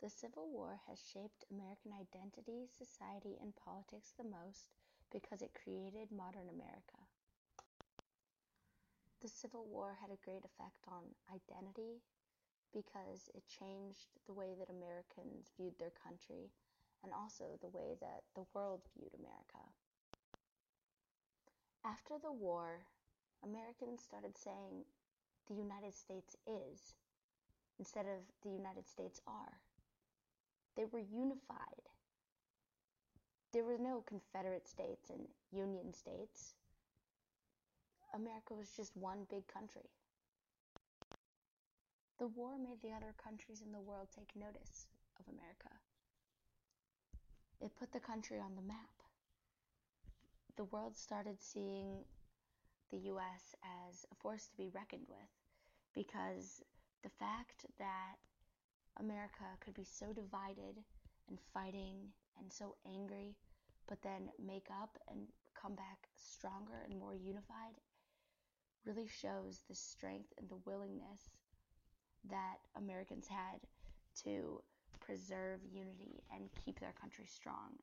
The Civil War has shaped American identity, society, and politics the most because it created modern America. The Civil War had a great effect on identity because it changed the way that Americans viewed their country and also the way that the world viewed America. After the war, Americans started saying the United States is instead of the United States are. They were unified. There were no Confederate states and Union states. America was just one big country. The war made the other countries in the world take notice of America. It put the country on the map. The world started seeing the US as a force to be reckoned with because the fact that America could be so divided and fighting and so angry, but then make up and come back stronger and more unified really shows the strength and the willingness that Americans had to preserve unity and keep their country strong.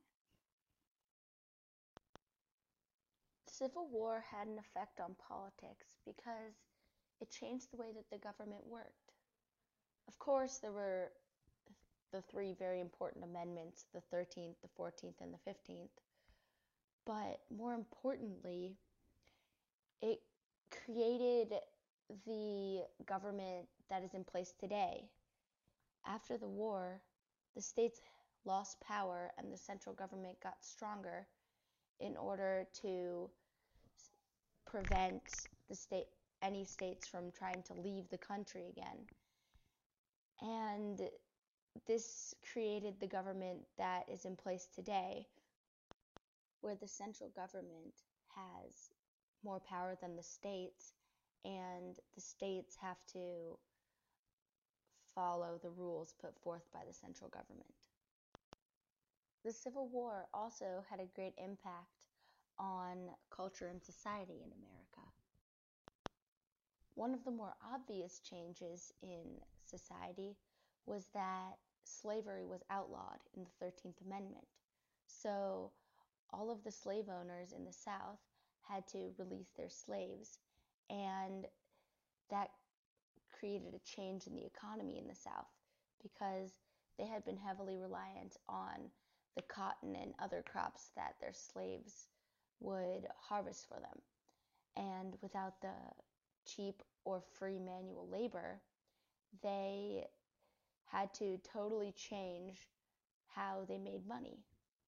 The Civil War had an effect on politics because it changed the way that the government worked. Of course, there were the three very important amendments, the 13th, the 14th, and the 15th. But more importantly, it created the government that is in place today. After the war, the states lost power and the central government got stronger in order to prevent any states from trying to leave the country again. And this created the government that is in place today, where the central government has more power than the states, and the states have to follow the rules put forth by the central government. The Civil War also had a great impact on culture and society in America. One of the more obvious changes in society was that slavery was outlawed in the 13th Amendment. So all of the slave owners in the South had to release their slaves, and that created a change in the economy in the South because they had been heavily reliant on the cotton and other crops that their slaves would harvest for them. And without the cheap or free manual labor, they had to totally change how they made money.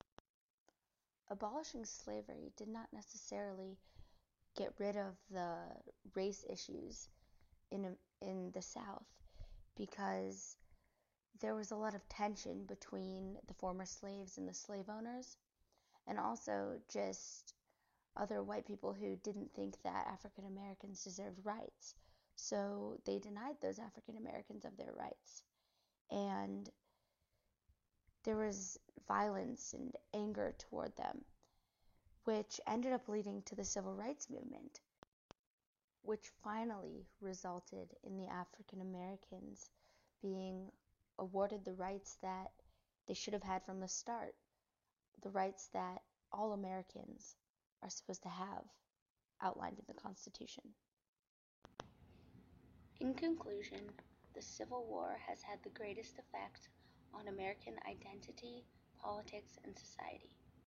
Abolishing slavery did not necessarily get rid of the race issues in the South because there was a lot of tension between the former slaves and the slave owners, and also just other white people who didn't think that African Americans deserved rights. So they denied those African Americans of their rights. And there was violence and anger toward them, which ended up leading to the Civil Rights Movement, which finally resulted in the African Americans being awarded the rights that they should have had from the start, the rights that all Americans are supposed to have outlined in the Constitution. In conclusion, the Civil War has had the greatest effect on American identity, politics, and society.